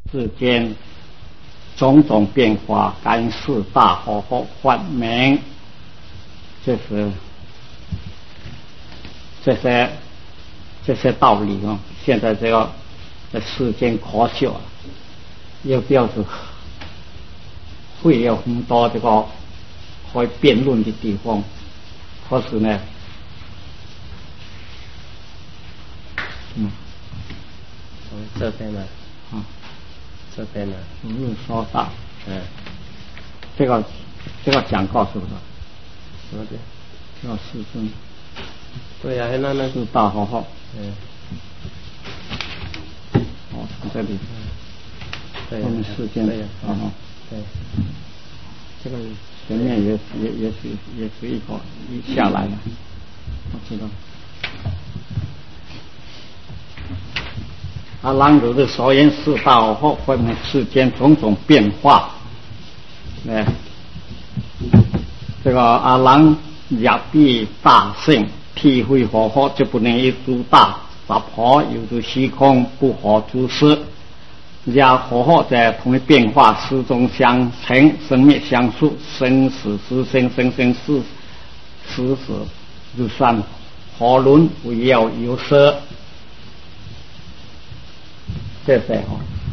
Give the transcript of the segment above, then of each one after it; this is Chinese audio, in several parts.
世间种种变化，干四大火候发明，就是这些道理啊。现在这个世间科学啊，又表示会有很多这个可以辩论的地方，可是呢， 这边呢，这边呢， 无论说大，这个讲告是不是？ 什么的？ 这个世尊。 对呀，那四大火候。从这里。 对。 我们世间。对。这个前面也是一个下来了，我知道。阿郎如的所言四大火候分明世间种种变化。这个阿郎也必大圣体会火候，就不能一诸大杂婆有诸虚空不可诸事。呀，火候在同一变化，始终相成，生灭相属，生死之生，生生死死，就算火轮不要有色。这些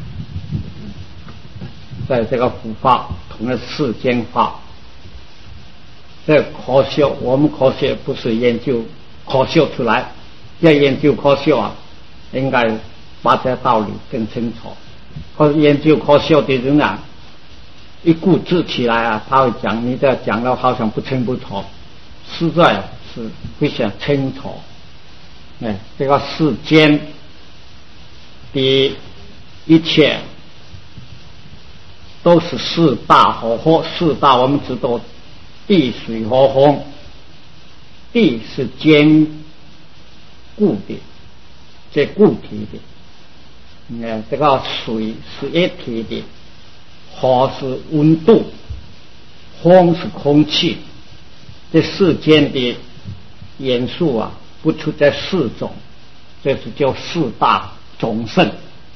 在这个佛法同的世间法，这科学我们科学不是研究科学出来，要研究科学啊，应该把这道理更清楚。可是研究科学的人啊，一固执起来啊，他会讲你这讲的好像不清不楚，实在是非常清楚。这个世间的一切都是四大火候，四大我们知道，地水火风。地是坚固的，这固体的。这个水是液体的，火是温度，风是空气。这世间的元素啊，不出这四种，这是叫四大种性。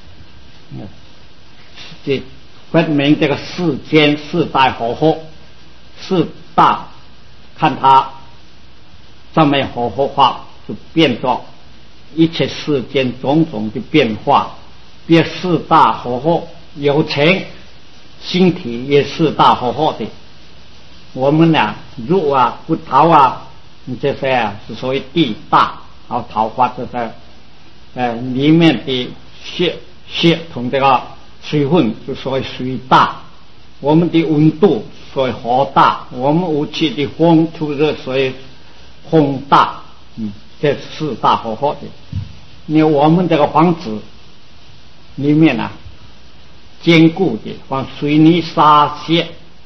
这分明这个世间四大火候，四大看它上面火候化，就变作一切世间种种的变化。别四大火候有情，心体也四大火候的。我们呢，肉啊、骨头啊，这些啊是属于地大，然后桃花这些，里面的血同这个水分就属于水大。我们的温度属于火大，我们武器的风出热属于风大。这四大火候的。你我们这个房子里面啊，坚固的放水泥沙屑，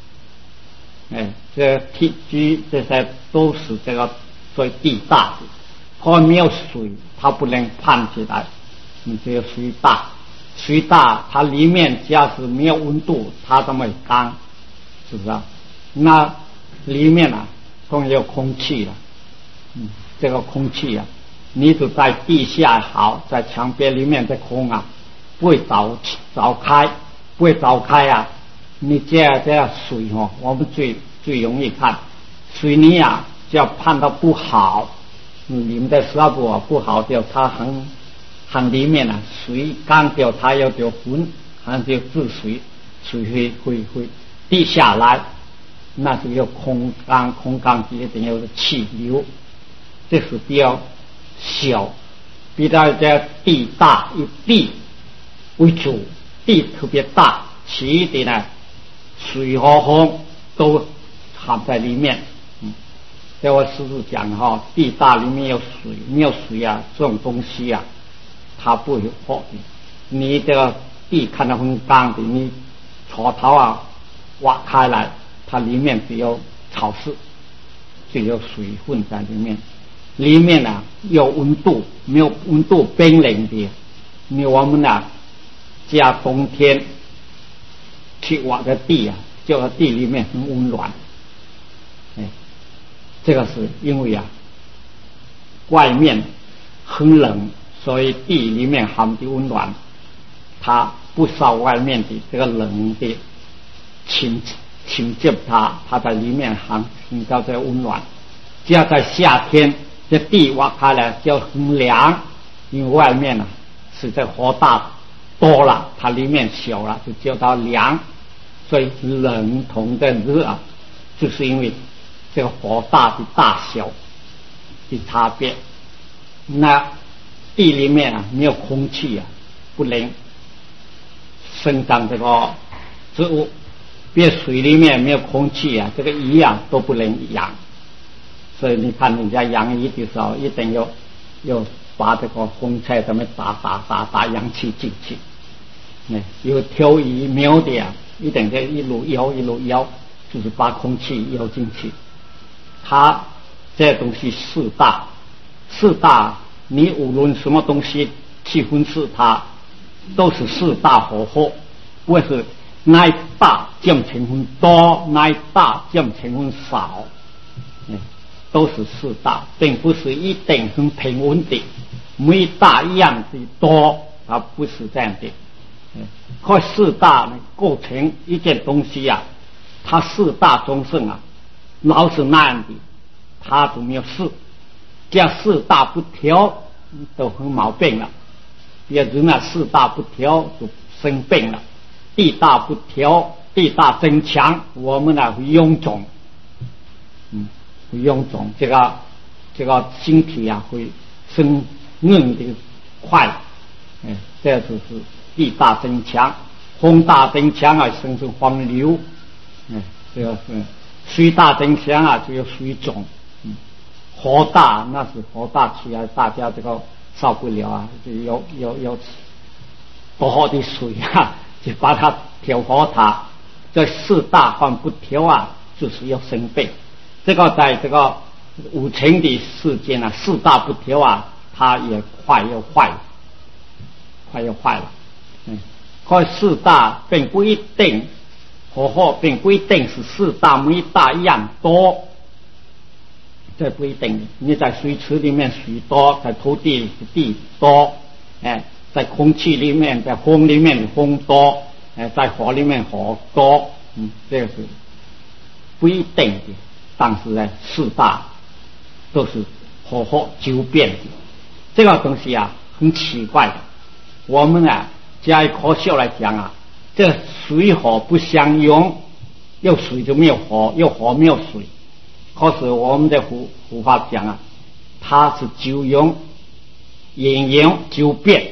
这铁具这些都是这个属于地大的。它没有水，它不能攀起来。只有水大，水大它里面假使没有温度，它怎么干？是不是啊？那里面啊，总有空气了。这个空气啊，你就在地下好，在墙边里面的空啊，不会凿开，不会凿开啊！你这样水我们最容易看水泥啊，只要判到不好，你们的石头不好掉，它很里面啊，水干掉，它要掉浑，还就治水，水会滴下来，那就有空缸一定有气流，这是比较小，比较这地大，以地为主，地特别大，其余的呢，水和风都含在里面。在我师父讲地大里面有水，没有水啊，这种东西啊，它不会活的。你这个地看到很干的，你锄头啊挖开来，它里面只有潮湿，只有水分在里面。里面啊有温度，没有温度冰冷的。我们啊加冬天去挖的地啊，这个地里面很温暖。这个是因为啊外面很冷，所以地里面含的温暖，它不受外面的这个冷的侵接它在里面很到这温暖。只要在夏天，这地挖开来就很凉，因为外面呢是这火大多了，它里面小了就叫到凉，所以冷同的热啊，就是因为这个火大的大小的差别。那地里面啊没有空气啊，不能生长这个植物；比如水里面没有空气啊，这个鱼啊都不能养。所以你看人家养鱼的时候，一定要把这个风车怎么打氧气进去。有挑鱼苗的啊，一定要一路摇，就是把空气摇进去。它这东西四大，你无论什么东西去分析它，都是四大火候，不会是那一大占成分多，那一大占成分少。都是四大，并不是一定很平稳的，每一大一样的多，它不是这样的。靠四大构成一件东西啊，它四大中性啊，老是那样的，它都没有四。这样四大不调都很毛病了。比如人啊，四大不调就生病了，地大不调，地大增强，我们呢会臃肿。会臃肿，这个身体啊会生硬的快，这就是地大增强。风大增强啊，生成黄流，这个是水大增强啊，就有水肿。火大那是火大起来，大家这个受不了啊，就有多好的水啊，就把它调和它。这四大换不调啊，就是要生病。这个在这个五情的世间啊，四大不调啊，它也快又坏了。可四大并不一定火候，并不一定是四大每一大一样多，这不一定。你在水池里面水多，在土地里地多，在空气里面，在风里面风多，在火里面火多，这个是不一定的。但是呢，四大都是火候周变的，这个东西啊很奇怪的。我们啊加以科学来讲啊，这水火不相容，有水就没有火，有火没有水。可是我们的佛法讲啊，它是周容、阴阳周变。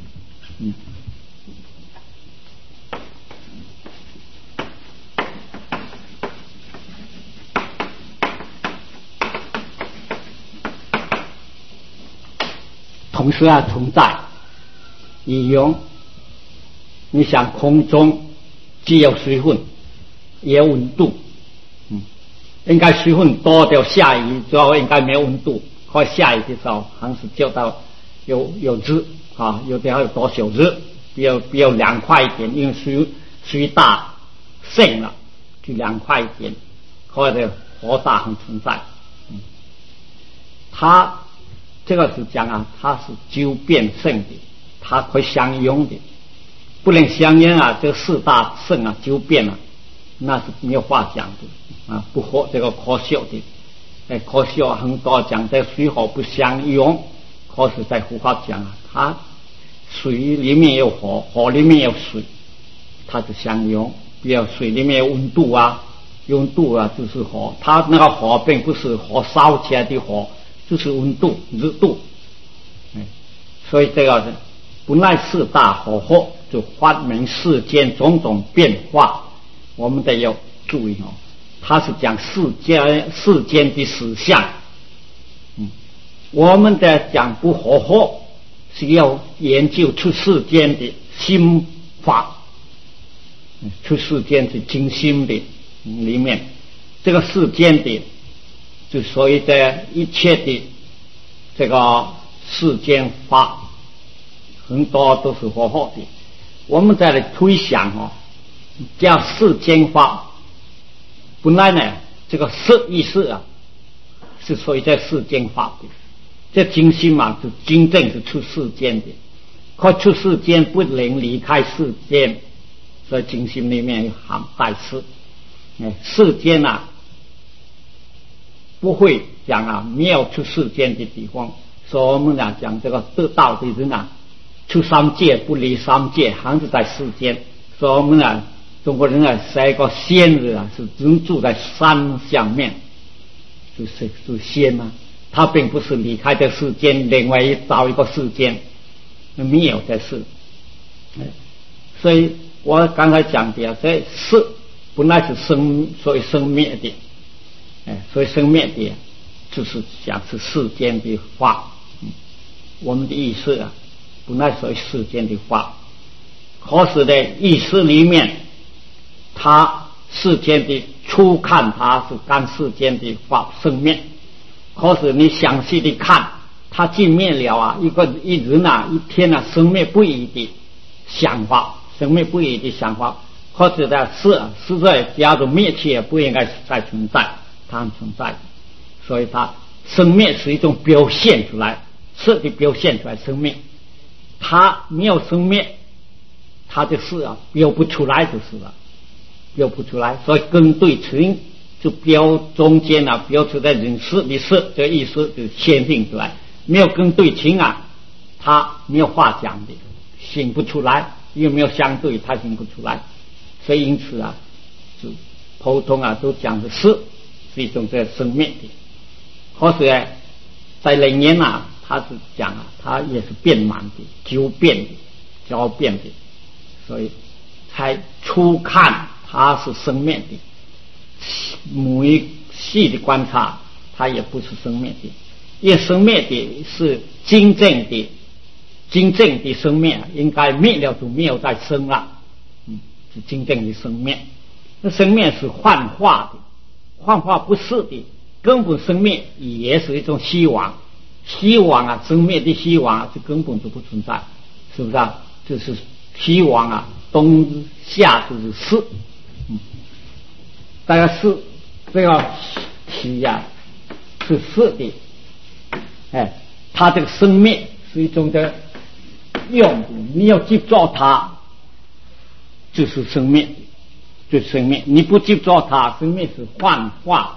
同时啊存在阴阳。你想空中既有水分也有温度，应该水分多就下雨之后应该没有温度，快下雨的时候还是叫到有热啊，有的还有多少热，比较凉快一点，因为水大盛了就凉快一点，或者火大很存在。它这个是讲啊，它是周变盛的，它可以相容的，不能相容啊，这个四大盛啊周变啊，那是没有话讲的啊，不合这个科学的。科学很多讲在水火不相容，可是在佛法讲啊，它水里面有火，火里面有水，它是相容。比如水里面有温度啊，温度啊就是火，它那个火并不是火烧起来的火，就是温度热度。所以这个本来四大火候就发明世间种种变化，我们得要注意哦。它是讲世间的实相，我们的讲不火候是要研究出世间的心法，出世间是精心的里面，这个世间的就所谓的一切的这个世间法，很多都是火候的。我们再来推想哦，叫世间法。本来呢，这个色意识啊，是属于在世间法的，这精心嘛，就真正是出世间的。 可出世间不能离开世间，所以经心里面有含在世。世间啊，不会讲啊没有出世间的地方。所以我们讲这个得道的人啊，出三界不离三界，还是在世间。所以我们中国人是一个仙人啊，是人住在山上面，就是仙啊。他并不是离开这世间，另外找一个世间，没有这事。所以我刚才讲的这事本来是所以生灭的，所以生灭的就是讲是世间的法。我们的意识啊，本来属于世间的法，可是的意识里面，它世间的初看它是干世间的法生灭。可是你详细的看，他尽灭了啊，一人啊，一天啊，生灭不已的想法，生灭不已的想法，或者的是在假如灭去也不应该再存在，它很存在，所以它生灭是一种表现出来，是的表现出来生灭，它没有生灭，它的事啊表不出来就是了，表不出来，所以根对纯。就标中间啊，标出来人事的事，这个意思就显定出来。没有跟对情啊，他没有话讲的，醒不出来，又没有相对，他醒不出来。所以因此啊，就普通啊都讲的事是一种这生灭的。可是呢，在人间啊，他是讲啊，他也是变满的、久变的，所以才初看它是生灭的。每细的观察，它也不是生灭的，因为生灭的是真正的生灭，应该灭了就没有再生了，是真正的生灭。那生灭是幻化的，幻化不是的，根本生灭也是一种希望啊，生灭的希望是根本就不存在，是不是啊？就是希望啊，冬夏就是事。大家是这个体呀，是是的，它这个生灭是一种的用，你要接触它，就是生灭，就是生灭。你不接触它，生灭是幻化，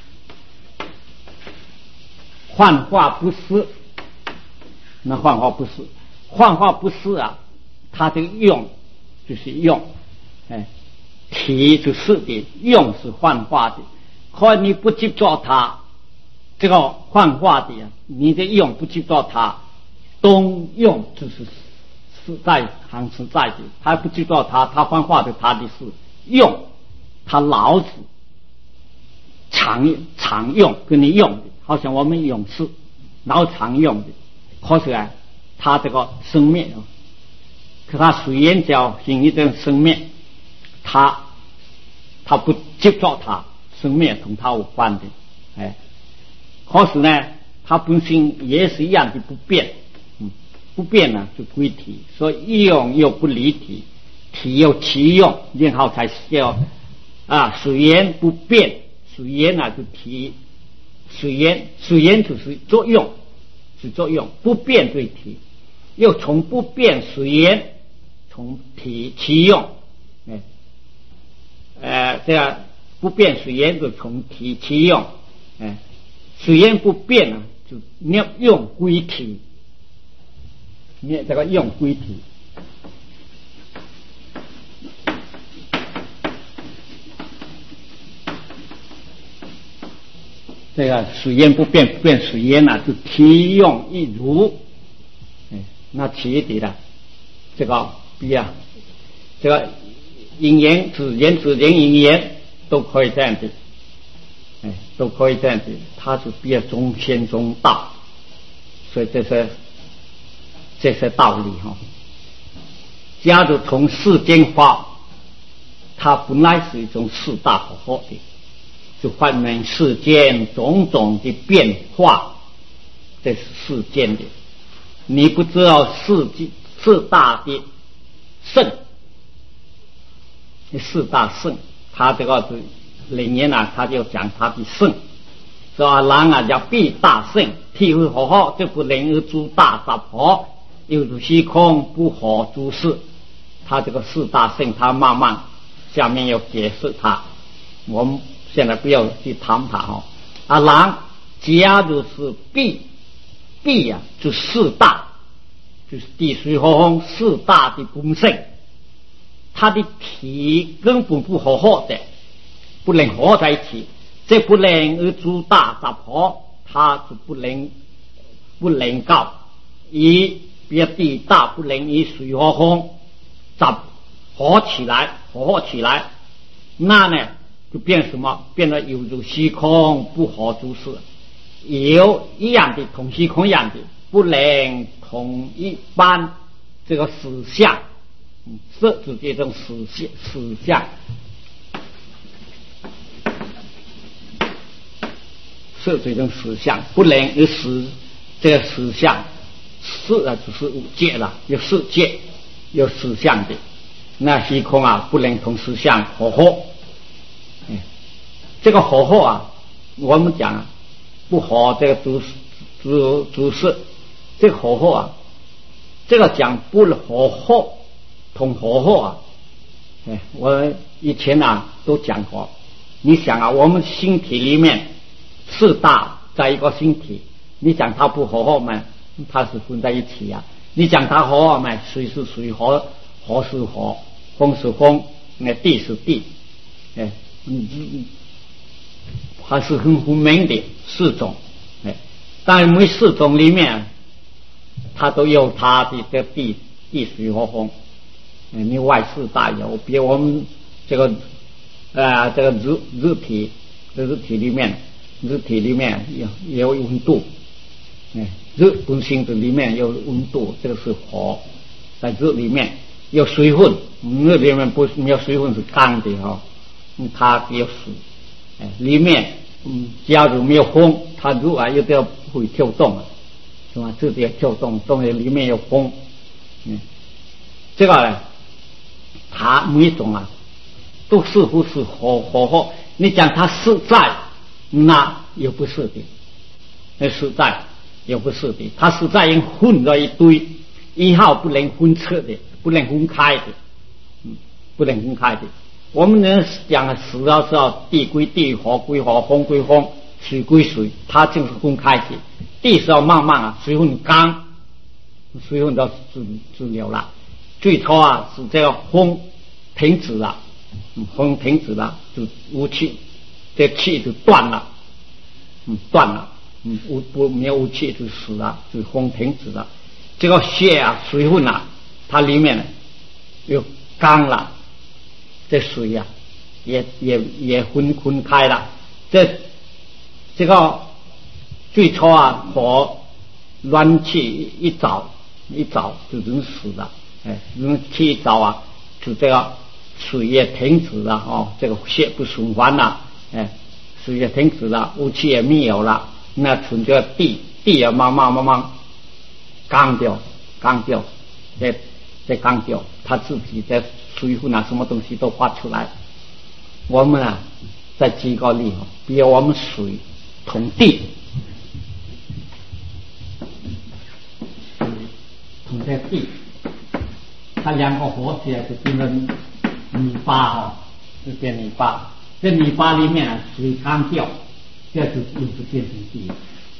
幻化不是，那幻化不是，幻化不是啊，它的用就是用，体就是的，用是幻化的，可你不接触它，这个幻化的你的用不接触它，东用就是实在很实在的，他不接触它，他幻化的他的是用，他老子常用跟你用的，好像我们勇士老常用的，可是啊，他这个生灭可他虽然叫形一种生灭。他不接触它，生灭同他无关的，可是呢，它本身也是一样的不变，不变呢就归体，所以用又不离体，体有其用，然后才叫水源不变，水源就体，水源就是作用，是作用，不变对体，又从不变水源，从体其用。这样不变水源就从体其用，水源不变啊，就用归体，这个用归体。这个水源不变，不变水源就体用一如，那体的了，这个比啊，这个。因缘自然因缘都可以这样子，都可以这样子，它是比较中仙中道，所以这些道理假如从世间法，它本来是一种四大合合的，就反映世间种种的变化，这是世间的。你不知道四大的圣。四大圣，他这个是里面他就讲他的圣，说人叫必大圣，体会好好，这不能诸大杂婆， 有如虚空不可诸事，他这个四大性，他慢慢下面要解释它，我们现在不要去谈它然假如是必就四大，就是地水火风四大的本性，它的体根本不合的，不能合在一起，这不能而诸大杂合，它就不能够以别地大不能以水和风杂合起来，那呢就变什么？变得有如虚空不合诸事，有一样的同虚空一样的，不能同一般这个实相，是指这种实相，是这种实相，不能有这个实相，就是五界了，有世界，有实相的。那虚空不能同实相合合，这个合合我们讲不合这个诸事，这个合合这个讲不合合同合合我以前都讲过。你想我们身体里面四大在一个身体，你讲它不合合嘛，它是混在一起你讲它合合嘛，水是水，火是火，风是风，地是地，还是很分明的四种，但每四种里面，它都有它的这地水和风，另外四大有，比如我们这个日体里面也有温度，日本性的里面有温度，这个是火，在日里面有水分，日里面不是没有水分是干的它有水，里面假如没有风，它如果又要会跳动是吧？这里跳动，里面有风，这个呢，它每一种都似乎是合，你讲它实在，那又不是的，实在又不是的，它实在已经混了一堆，以后不能分彻的，不能分开的，不能分开的。我们能讲死了是要地归地，火归火，风归风，水归水，它就是分开的。地是要慢慢水分干，水分到自流了。最初是这个风停止了，风停止了就无气，这气就断了，没有无气就死了，就风停止了。这个血水分它里面又干了。这水也分开了，这个最初火暖气一早就人死了，人气一早就这个水也停止了这个血不循环了，水也停止了，雾气也没有了，那从这个地也慢慢干掉，再干掉，它自己在水分什么东西都发出来。我们再举个例比如我们水同地，同在地，它两个合起来就变成泥巴就变泥巴。这泥巴里面水干掉，这就又是变成地。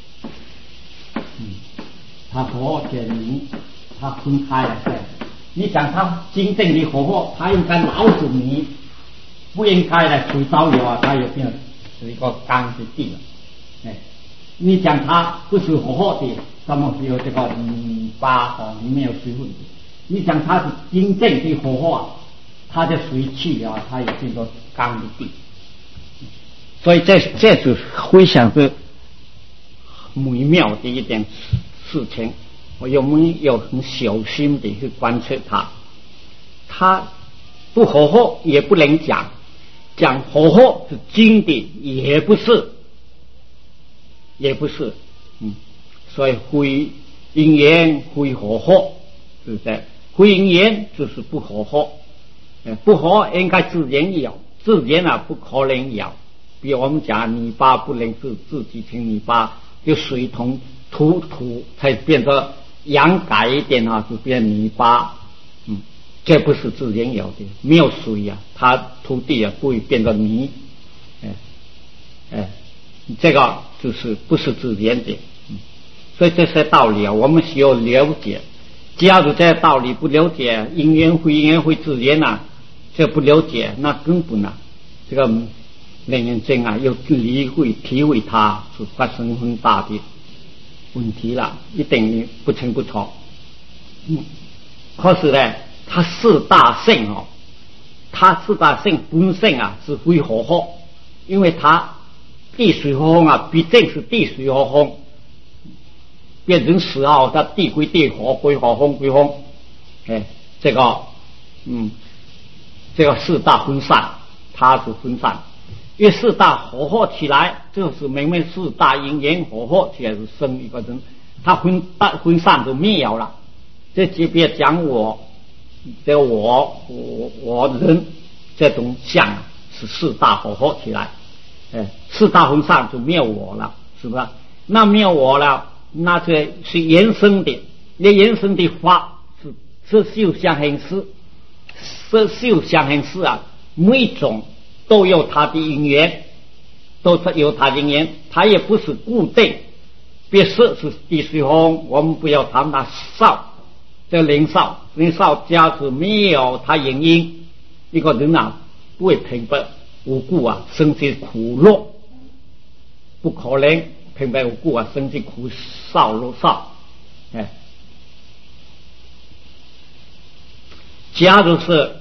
它合起来泥，它分开了你讲它真正的合合，它应该老是泥，不应该水烧油它也变成一个干的地了。你讲它不是合合的，那么有这个泥巴里面有水分的。你讲它是真正的合合，它的水去了，它也变成干的地。所以这就非常是美妙的一件事情。我们有很小心的去观测它不合合也不能讲合合是真的也不是，所以非因缘非合合，是不是？非因缘就是不合合，不合应该自然有，自然不可能有。比如我们讲泥巴不能自己成泥巴，就水同土才变成阳改一点啊，就变泥巴。这不是自然有的，没有水啊，它土地啊不会变成泥。这个就是不是自然的。所以这些道理啊，我们需要了解。假如这些道理不了解，因缘会自然啊，这不了解，那根本啊，这个人人真啊，要理会体会它，是发生很大的问题了，一定不清不楚。可是呢，它四大性哦，它四大性本身啊是非合合，因为它地水火风啊，毕竟是地水火风。变成10号，它地归地，火归火，风归风。这个这个四大分散，它是分散。因为四大合合起来，就是明明四大因缘合合起来是生一个人，它分散就灭了。这即便讲我人这种相是四大合合起来，四大分散就灭我了，是不是？那灭我了。那这是延伸的，那延伸的法是修相行识，是修相行识啊，每种都有它的因缘，都是有它的因缘，它也不是固定。别说是地水火风，我们不要谈它少，这灵少假使没有它原因，一个人啊不会平白无故啊生起苦乐，不可能。平白无故啊，生起苦少乐少，假如是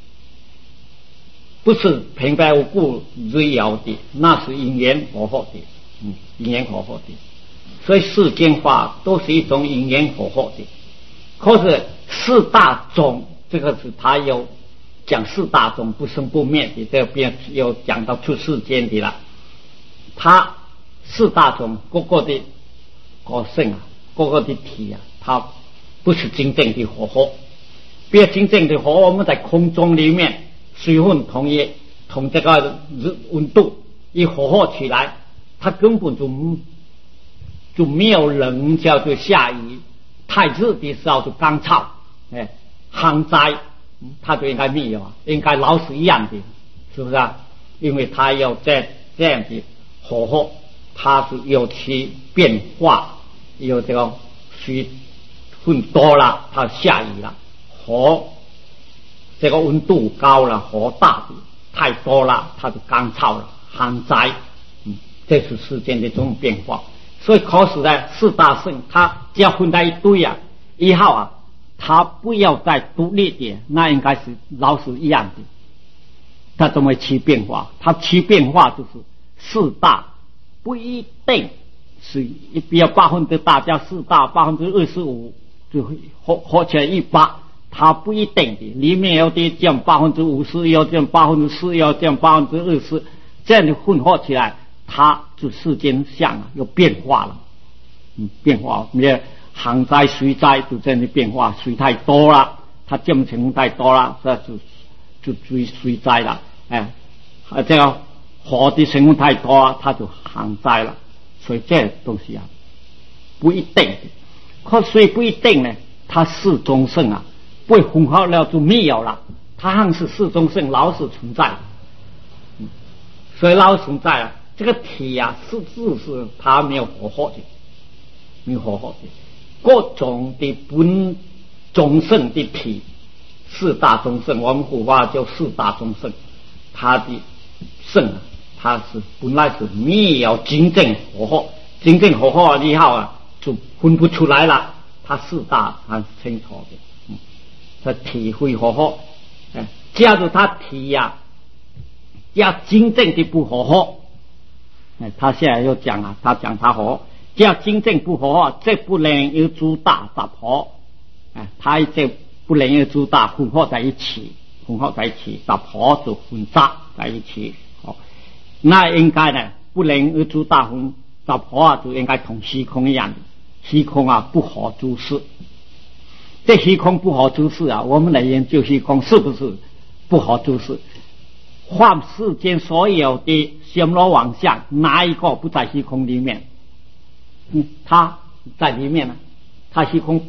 不是平白无故而有的，那是因缘合合的，因缘合合的。所以世间法都是一种因缘合合的。可是四大种，这个是他有讲四大种不生不灭的，这边又讲到出世间的了，他。四大种各个的个性啊，各个的体啊，它不是真正的合合。别真正的合，我们在空中里面水分同这个温度一合合起来，它根本就没有人叫做下雨，太热的时候就干燥，旱灾它就应该灭了，应该老死一样的，是不是啊？因为它要这样的合合。它是有其变化，有这个水分多了，它下雨了；火这个温度高了，火大的太多了，它就干燥了，旱灾。这是世间的这种变化。所以可是呢，四大性它只要混在一堆啊，以后啊，它不要再独立点，那应该是老是一样的。它怎么起变化？它起变化就是四大。不一定是比较8%大加四大25%，就合起来100，它不一定的，里面有的降50%，要降4%，要降20%，这样的混合起来，它就世间相啊有变化了。变化，你旱灾水灾就这样的变化，水太多了，它降情况太多了，这就水灾了。这个火的成分太多了，它就旱灾了。所以这东西啊不一定的。可所以不一定呢，它四中性啊不会混合了就没有了，它还是四中性老是存在。所以老是存在啊，这个体啊是它没有合合的，没有合合的各种的本中性的体，四大中性，我们古话叫四大中性，它的性啊它是本来是没有真正合合，真正合合以后啊就分不出来了，它四大很清楚的。它体会合合，假如它体呀要真正的不合合，他现在又讲啊，他讲他合合，只要真正不合合，这不能有诸大杂合，他这不能有诸大混合在一起，杂合就混杂在一起。那应该呢，不能有诸大杂合啊，就应该同虚空一样的，虚空啊不可诸事。这虚空不可诸事啊，我们来研究虚空是不是不可诸事？幻世间所有的显罗妄象，哪一个不在虚空里面？它在里面呢，它虚空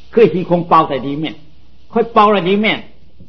可以虚空包在里面，会包在里面。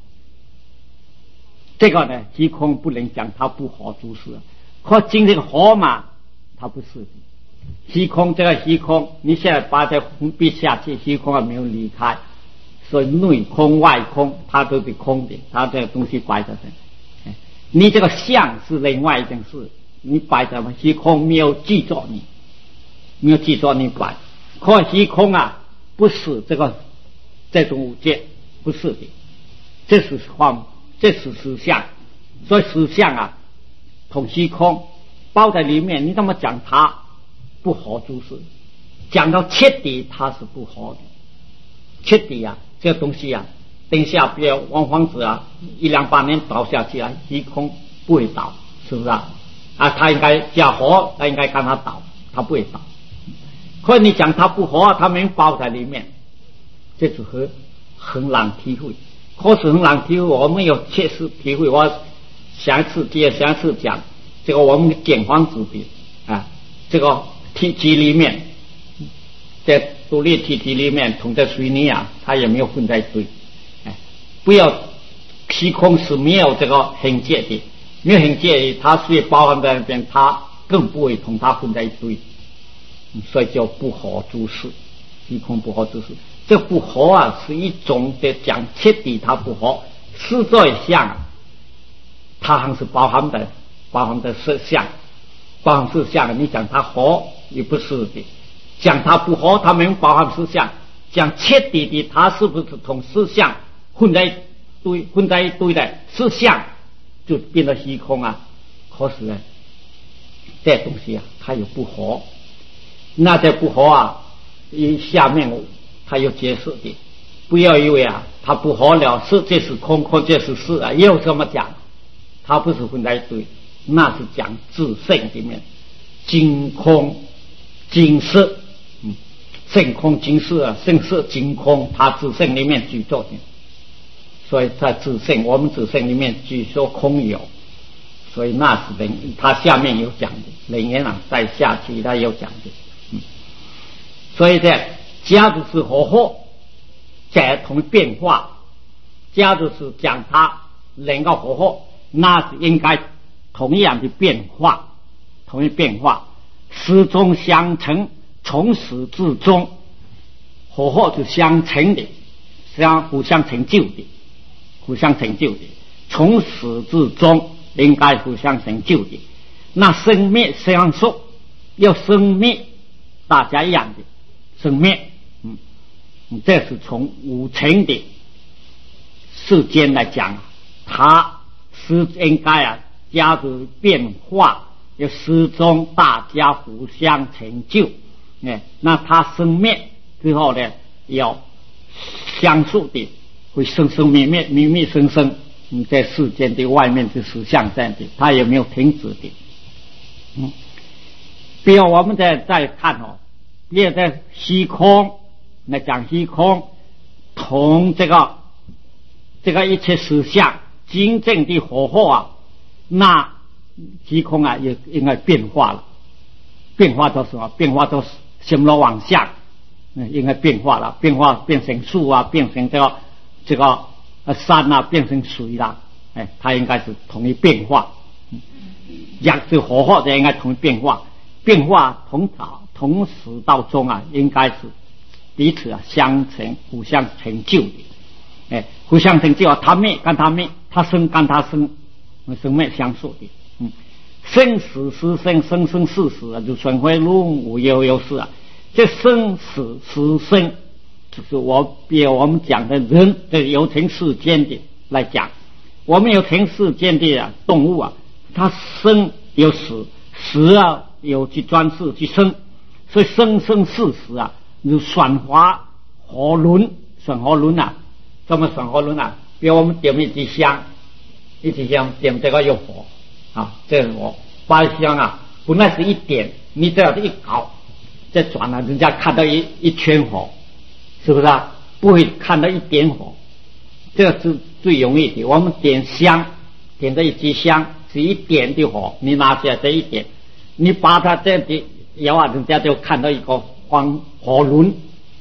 这个呢，虚空不能讲它不合诸事，可经这个合嘛，它不是的。虚空这个虚空，你现在把这封闭下去，虚空还没有离开，所以内空外空它都是空的，它这个东西摆在这。你这个相是另外一件事，你摆在虚空没有记住你，没有记住你摆，可虚空啊不是这种五界，不是的，这是幻，这是实相，所以实相啊同虚空包在里面，你怎么讲它不合诸事？讲到彻底它是不合的，彻底啊这个东西啊，等一下比如王房子啊1-2-8年倒下去啊，虚空不会倒，是不是啊？他应该假合，他应该看他倒，他不会倒。可是你讲他不合，他没包在里面，这是很难体会。可是很难体会，我们有切实体会。我上一次讲这个我们简方子的这个体积里面，在独立体积里面同在水泥啊，它也没有混在一堆。不要虚空是没有这个痕迹的，没有痕迹的，它虽然包含在那边，它更不会同它混在一堆，所以叫不合诸事。虚空不合诸事，这不合啊是一种的讲彻底，它不合实在相，它还是包含的色相，包含色相。你讲它合也不是的，讲它不合，它没有包含色相。讲彻底的，它是不是同色相混在一堆的色相，就变得虚空啊。可是呢，这东西啊，它有不合，那这不合啊，下面它有解释的。不要以为啊，它不合了，是这是空，空这是事啊，也有这么讲。它不是混在一堆，那是讲自性里面，净空净色，性空净色啊，性色净空，它自性里面具足的。所以在自性，我们自性里面据说空有，所以那是他下面有讲的，楞严啊再下去他有讲的。所以这假如是合在同变化，假如是讲它能够合，那是应该同样的变化，同一变化，始终相成，从始至终，合是相成的，互相成就的。互相成就的，从始至终应该互相成就的。那生灭相属，要生灭，大家一样的生灭，这是从五层的世间来讲，它是应该加入变化，要始终大家互相成就。那它生灭之后呢，要相属的。会生生灭灭，灭灭生生，在世间的外面的实相在的，它也没有停止的。比如我们再看比如在虚空来讲，虚空同这个一切实相真正的合那虚空啊也应该变化了。变化到什么？变化到心罗万象，应该变化了，变成树啊，变成这个山啊，变成水啦，它应该是同一变化。也是合的应该同一变化，变化同时到终啊，应该是彼此相成，互相成就的。互相成就啊，他灭跟他灭，他生跟他生，生灭相属的。生死死生，生生死死啊，就轮回轮无有有事啊。这生死死生，就是比我们讲的人的有情世间的来讲，我们有情世间的动物啊，它生有死，死啊有去专事去生，所以生生死死啊，就转化活轮，转活轮啊，怎么转活轮啊？比如我们点一支香，点这个有火啊，这个火把香啊，本来是一点，你这样一搞，再转了，人家看到一圈火。是不是啊？不会看到一点火，这是最容易的。我们点香，点的一支香是一点的火，你拿起来这一点，你把它这里摇啊，人家就看到一个火轮，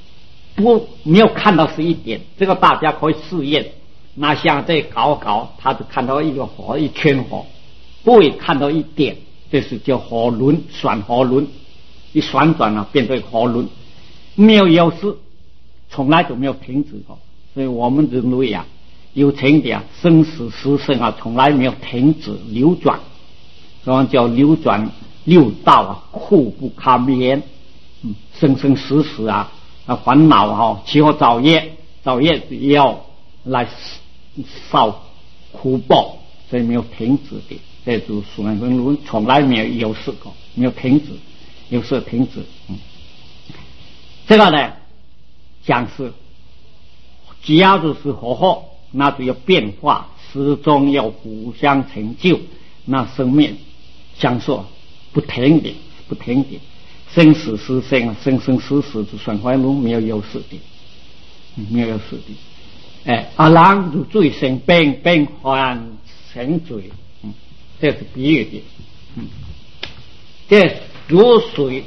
没有看到是一点，这个大家可以试验。那像这搞，他就看到一个火，一圈火，不会看到一点，这是叫火轮，旋火轮，一旋转了变成火轮，没有有时，从来就没有停止过。所以我们人类啊，有情的生死时生啊，从来没有停止流转，所以叫流转六道啊，苦不堪言。生生死死啊，烦恼啊，起火造业要来受苦报，所以没有停止的。这就是顺风轮，从来没有有事过，没有停止，有事停止。这个呢，讲是，只要就是火候，那就要变化，始终要互相成就，那生命相说不停的，生死时生，生生死死就顺风轮没有有事的，没有有事的。阿郎如罪生病，病还成罪，这是比喻的。这如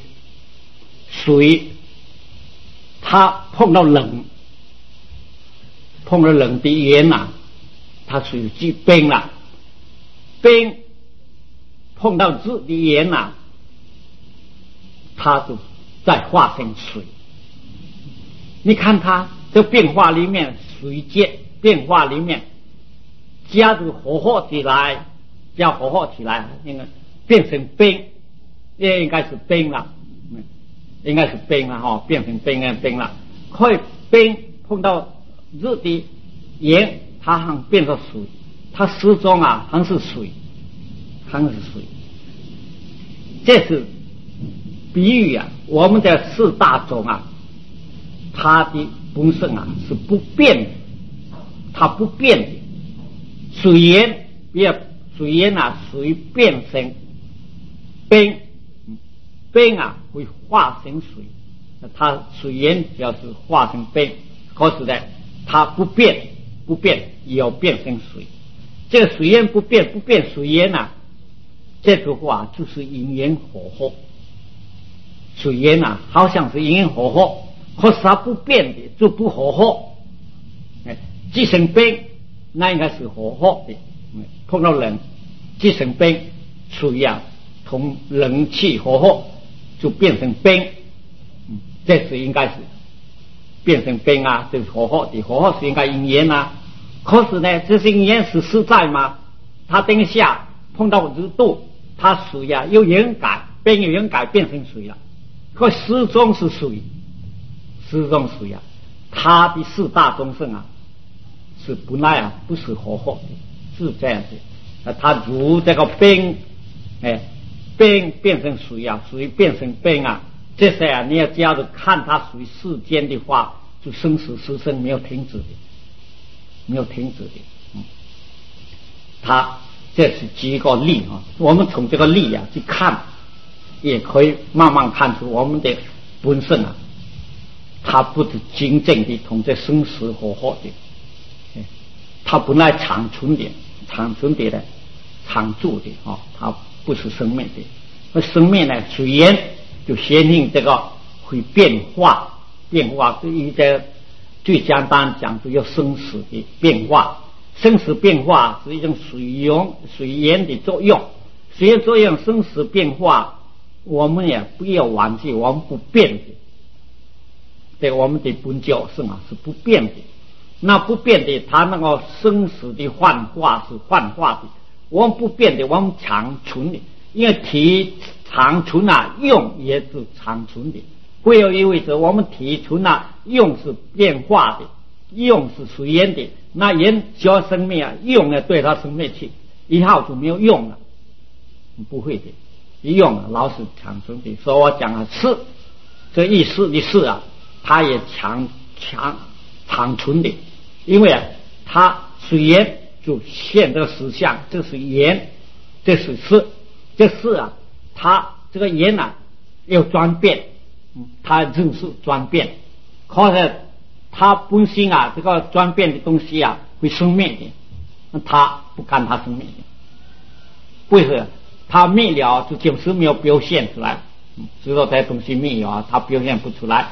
水，它碰到冷的盐呐，它属于冰了。冰碰到热的盐呐，它就再化成水。你看它这变化里面，水界变化里面，加入火候起来，应该变成冰，应该是冰了，变成冰了。可以冰碰到热的盐，它还变成水，它始终啊还是水。这是比喻啊，我们的四大种啊，它的本身啊是不变的，它不变的。水盐啊，水变成冰啊会化成水，它水盐只要是化成冰，可是呢，它不变也要变成水。这个水盐不变水盐啊，这句话就是因缘火候。水盐啊，好像是因缘火候，可是它不变的就不火候。即成冰，那应该是火候的。碰到冷，即成冰，水啊同冷气火候就变成冰。这是应该是变成冰啊，这是火候的，火候是应该因缘啊。可是呢，这些因缘是实在吗？它等一下碰到热度，它水啊又原改，冰又原改变成水了，可始终是水啊。它的四大众生啊，是本来啊不是火候的，是这样的。它如这个冰，冰变成水啊，水变成冰啊，这些啊你要只要看它属于世间的话，就生死时生没有停止的。它这是几个例啊，我们从这个例啊去看，也可以慢慢看出我们的本身啊，它不是真正的同这生死火候的，它本来长存的长住的啊，它不是生命的。那生命呢，水源就显明这个会变化，对于这最简单讲就要生死的变化。生死变化是一种水源的作用，水源作用生死变化，我们也不要忘记，我们不变的，对我们的本教是不变的。那不变的，它那个生死的幻化是幻化的，我们不变的，我们长存的，因为体长存啊，用也是长存的，会有意味着我们体存啊，用是变化的，用是水源的。那人只要生命啊，用了对他生命去，以后就没有用了，不会的，一用了老是长存的。所以我讲了是这意思的是啊，它也长存的，因为啊，它水源就现这个实相，这是源，这是事，这是啊，它这个源啊要转变，它认识转变，可是它本身啊，这个转变的东西啊，会生灭的，它不干它生灭的，为什么？它灭了就就是没有表现出来，知道这东西没有啊，它表现不出来。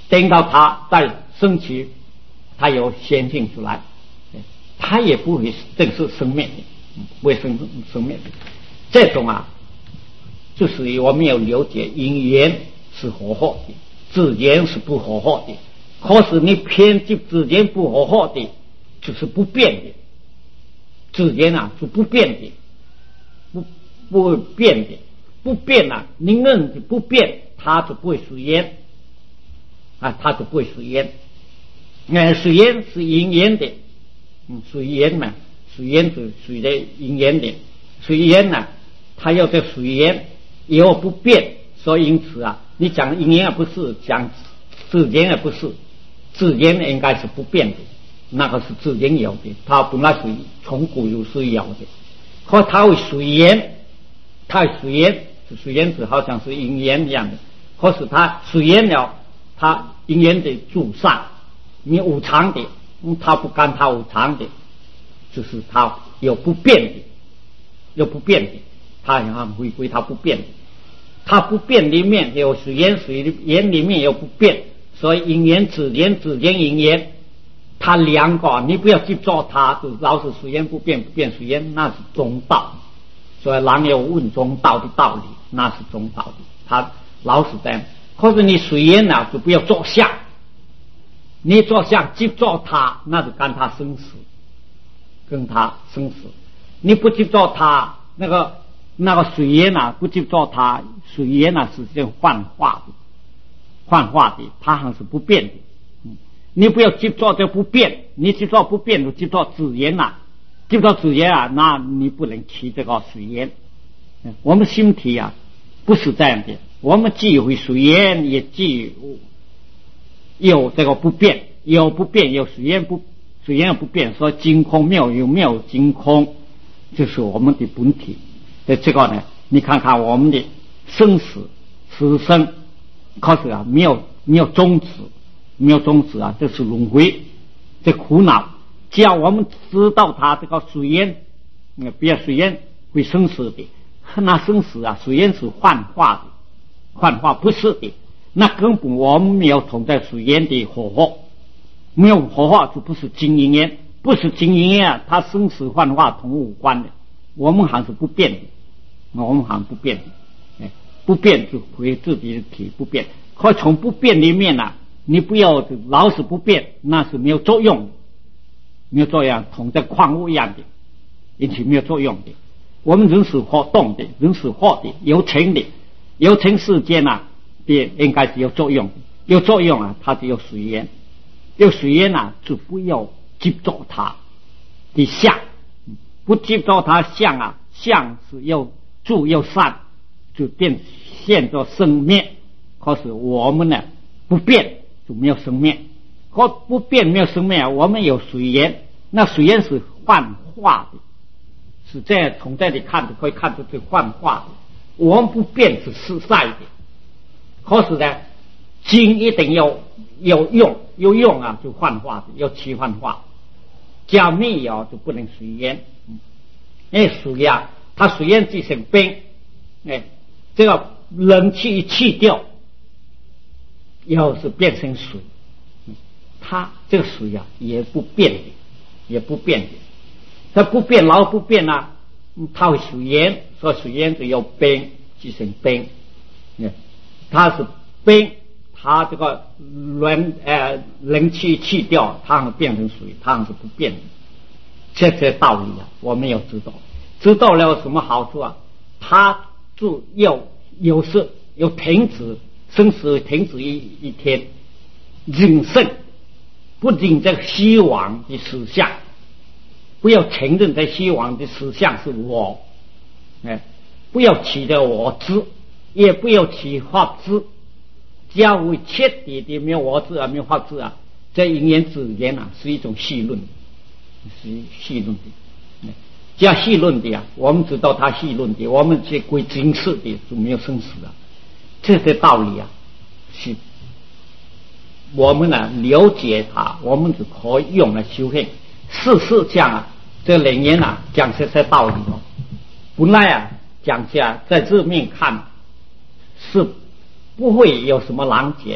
等到它再升起，它有显性出来，它也不会正式生灭的，不会生灭的。这种啊，就属于我们要了解因缘是合合的，自然是不合合的。可是你偏执自然不合合的，就是不变的。自然啊是不变的，不变的，不变啊，你认的不变，它就不会是缘啊，它就不会是缘。是缘是因缘的，属缘嘛，属缘是属的因缘的，属缘呢，它要在属缘以后不变，所以因此啊，你讲因缘也不是，讲自然也不是，自然应该是不变的。那个是自然有的，它本来是从古就是有的，可它会随缘，它随缘，随缘是好像是因缘一样的，可是它随缘了，它因缘的助善，你无常的，它不干它无常的，就是它有不变的，有不变的，它要回归它不变的，它不变里面有随缘，随缘里面有不变，所以因缘自然，自然因缘。它两个你不要去做它，就老是随缘不变，不变随缘，那是中道。所以人有问中道的道理，那是中道的，他老是这样。可是你随缘啊，就不要做相，你做相去做它，那就跟他生死，跟他生死。你不去做它，那个随缘啊，不去做它，随缘啊是这样幻化的，幻化的，它还是不变的。你不要去做就不变，你去做不变就去做自然啊，去做自然啊，那你不能起这个随缘。我们心体啊不是这样的，我们既会随缘，也既有这个不变，有不变，有随缘不变，所以净空妙有妙净空，就是我们的本体。这个呢，你看看我们的生死死生，可是啊没有终止。没有终止啊，这是轮回，这苦恼。只要我们知道它这个随缘，不要随缘会生死的，那生死啊，随缘是幻化的，幻化不是的。那根本我们没有同在随缘的合合，没有合合就不是经因缘，不是经因缘啊，它生死幻化同无关的。我们还是不变的，我们还是不变的，不变就回自己的体不变。可从不变里面啊。你不要老是不变，那是没有作用的，没有作用，同在矿物一样的，因此没有作用的。我们人是活动的，人是活的，有情的，有情世间啊，应该是有作用的，有作用啊，它就有随缘，有随缘啊，就不要执着它的相，不执着它相啊，相是又住又散，就变现着生灭。可是我们呢，不变。就没有生灭，或不变没有生灭，我们有随缘，那随缘是幻化的，是这样从这里看就可以看出是幻化的。我们不变是实在的，可是呢，经一定有用啊，就幻化的，要起幻化，假没有就不能随缘。水啊，它随缘即成冰，这个冷气一去掉。要是变成水，它这个水啊也不变的，也不变的。它不变，老不变啊，它会随缘，所以随缘就要冰，即成冰。它是冰，它这个冷气去掉，它会变成水，它是不变的。这些道理啊，我们要知道，知道了有什么好处啊？它就有时有停止。生死停止一天，忍胜不忍这个希望的实相，不要承认这希望的实相是我，不要起的我知，也不要起法知，只要为彻底的没有我知啊，没有法知啊，这因缘自然啊是一种戏论，是戏论的。只要戏论的啊，我们知道它戏论的，我们去归经世的就没有生死了。这些道理啊，是我们呢了解它，我们就可以用来修行。事实上啊，这里面啊讲这些道理哦，本来啊讲下在字面看是不会有什么难解，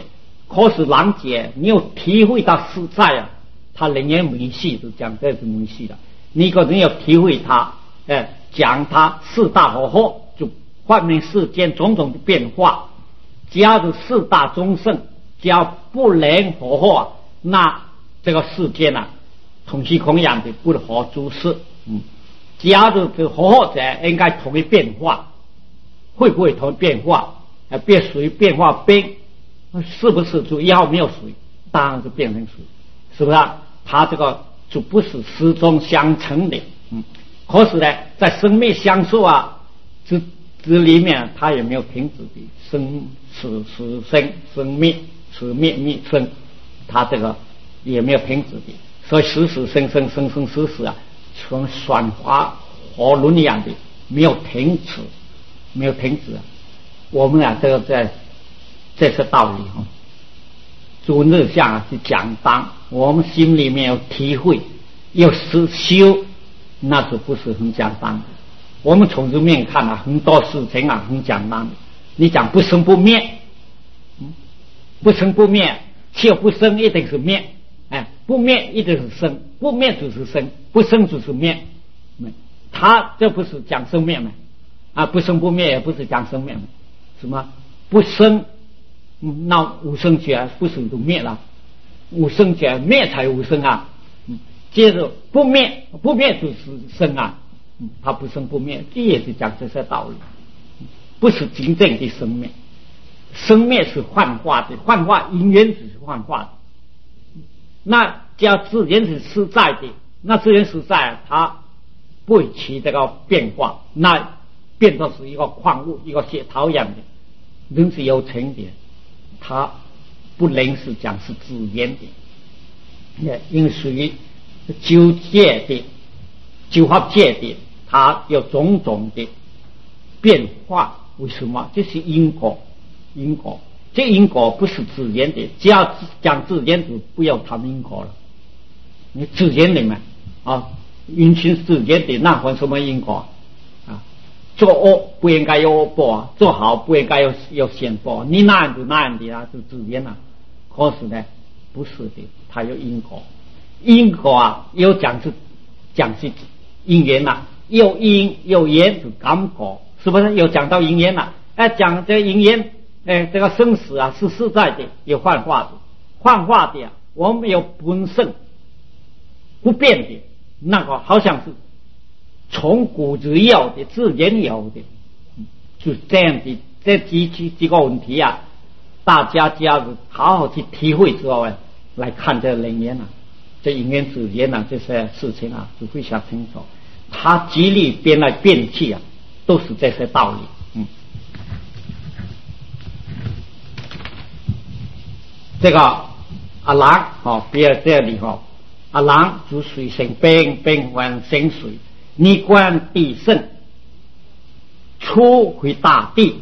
可是人解，你有体会到实在啊，他人言没戏，就讲这是没戏了。你个人要体会他，讲他四大火候，就幻灭世间种种的变化。假如四大众生，只要不能火候啊，那这个世间啊，同虚空一样的不可诸事。假如这火候者应该同一变化，会不会同一变化？变水变化冰，是不是就要没有水？当然是变成水，是不是啊？它这个就不是始终相成的。可是呢，在生灭相受啊这里面，它也没有停止的，生死生，生灭死灭灭生，它这个也没有停止的。所以死死生生，生生死死啊，从转化活轮一样的，没有停止，没有停止啊。我们啊，这是道理哈。诸日相啊是讲当，我们心里面有体会，有实修，那是不是很简单的？我们从这面看啊，很多事情啊很简单的。你讲不生不灭，不生不灭，且不生一定是灭，不灭一定是生，不灭就是生，不生就是灭。他这不是讲生灭吗？不生不灭也不是讲生灭吗？什么不生？那无生觉不生就灭了，无生觉灭才无生啊。接着不灭，不灭就是生啊。它不生不灭，这也是讲这些道理，不是真正的生灭。生灭是幻化的，幻化因缘只是幻化的。那叫自然是实在的，那自然实在它不会起这个变化，那变作是一个矿物，一个血桃一样的，人是有成的，它不能是讲是自然的，因为属于九界的九法界的，它有种种的变化。为什么？这是因果，因果这因果不是自然的，只要讲自然就不要谈因果了。你自然的嘛允许自然的，那还什么因果啊？做恶不应该有恶报，做好不应该有善报，你那样就那样的啊，就自然了。可是呢，不是的，它有因果。因果啊，有讲是因缘呐，有因有缘就感果，是不是？有讲到因缘呐，讲这因缘，这个生死啊是实在的，有幻化的，幻化的啊，我们有本身不变的，那个好像是从古之有的，自然有的，就这样的。这几个问题啊，大家只要是好好去体会之后来看这人缘啊，这因缘自然啊，这些事情啊就非常清楚。它极力变来变去啊，都是这些道理。这个阿郎比如这里阿郎主水生冰，冰还生水，逆观地圣，出回大地，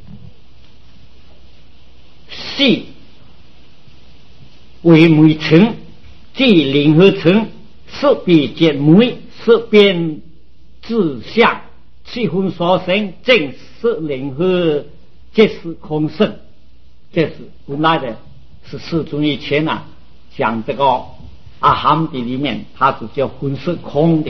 细为煤层，即灵合成，色比见煤，色变自相，气分所生，正是灵合，这是空性，这是本来的。是世尊以前啊讲这个阿含的里面，它是叫混是空的，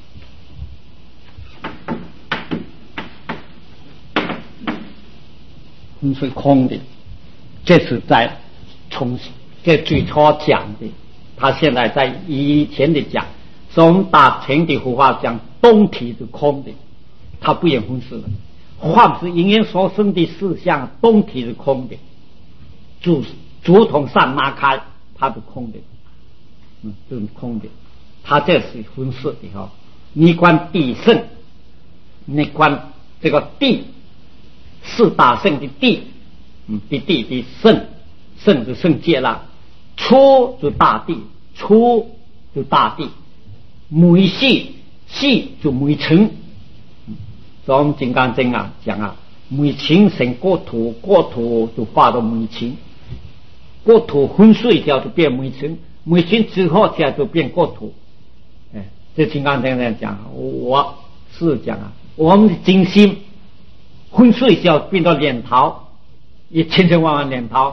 混是空的，这是在从这最初讲的。他现在在以前的讲，所以我们大乘的佛法讲东体是空的，它不言混是的，幻是因缘所生的事项，东体是空的，竹筒扇拉开，它是空的，这是空的，它这是分色的你观地圣，你观这个地，四大圣的地，的地的圣，圣就圣界了，出就大地，出就大地，煤细，细就煤层。所以我们金刚经啊讲啊，煤层成国土，国土就化到煤层。国土昏睡掉就变煤层，煤层之后起来就变国土。这金刚经在讲，我是讲啊，我们的精心昏睡掉变到脸陶，也千千万万脸陶，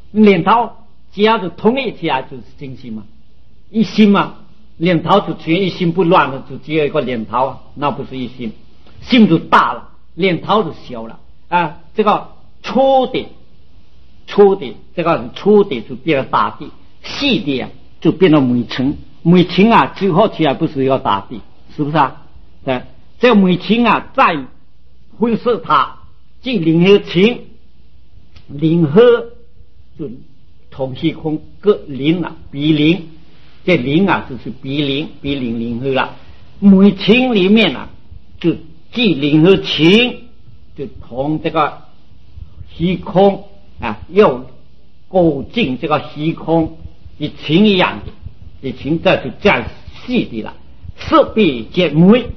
念头只要是统一起来就是精心嘛，一心嘛，念头就全一心不乱的，就只有一个念头啊，那不是一心，心就大了，念头就小了啊。这个粗的这个粗的就变了大地，细的啊就变了煤层，煤层啊聚合起来不是一个大地，是不是啊？对，这个煤层啊再分色它，即灵和情，灵和就同虚空各灵啊，比灵，这灵啊就是比灵灵和了。煤层里面啊就即灵和情，就同这个虚空啊，又构进这个虚空的情一样的，这情这就这样细的了。色必见煤，